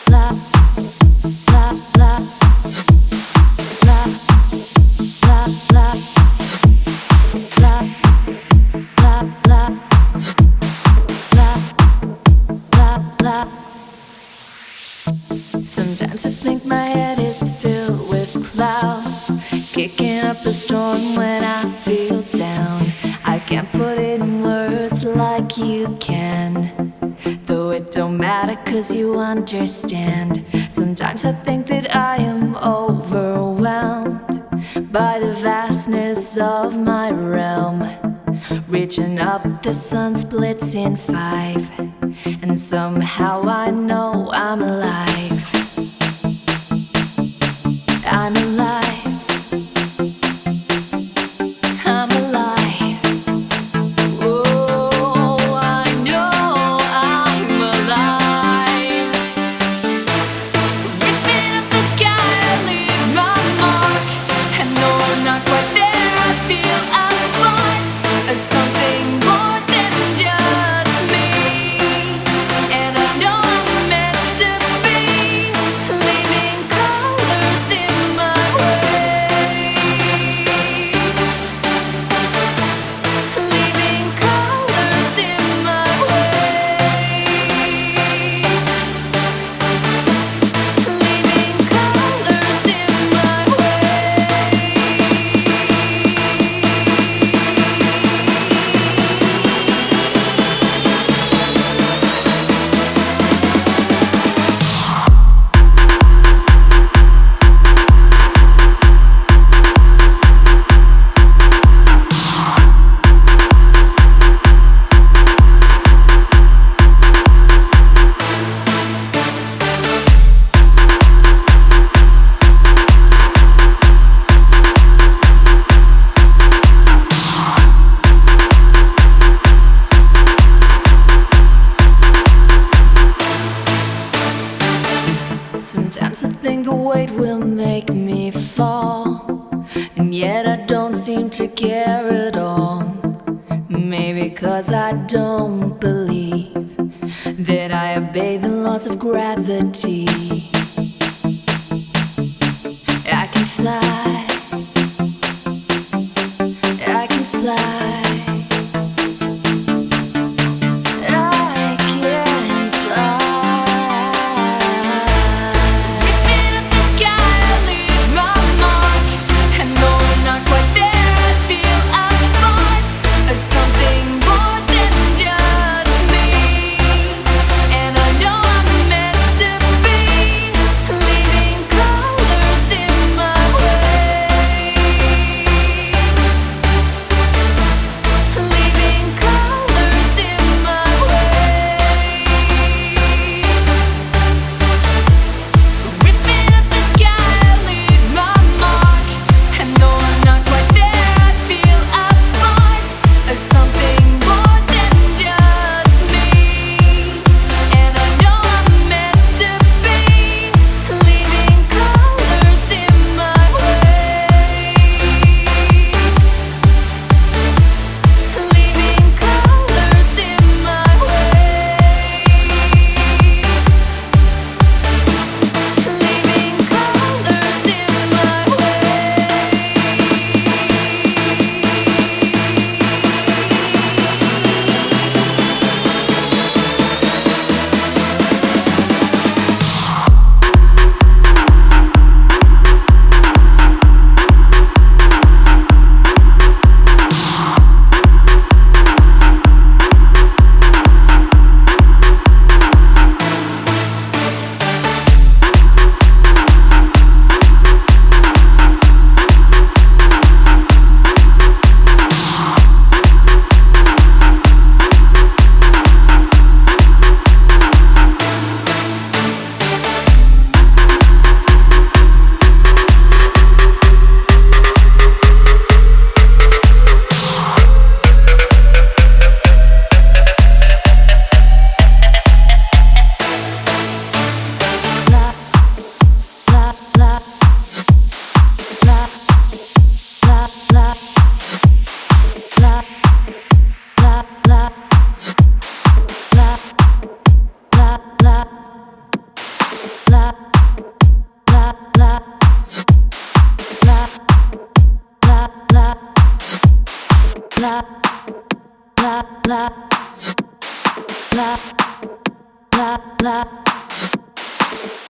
Sometimes I think my head is filled with clouds, kicking up a storm when I feel down. I can't put it in words like you can, though it don't matter 'cause you understand. Sometimes I think that I am overwhelmed by the vastness of my realm. Reaching up, the sun splits in five, and somehow I know I'm alive. I'm alive. I'm alive. Oh, I know I'm alive. Ripping up the sky, I leave my mark. And though I'm not quite there, I feel I'm part of something more than just me. And I know I'm meant to be, leaving colors in my way. Leaving colors in my way. Leaving colors in my way. Sometimes I think the weight will make me fall, and yet I don't seem to care at all. Maybe 'cause I don't believe that I obey the laws of gravity. I can fly. I can fly. I can fly. Ripping up the sky, I leave my mark. And though I'm not quite there, I feel I'm part of something more than just me. And I know I'm meant to be, la la la la la la la la la la la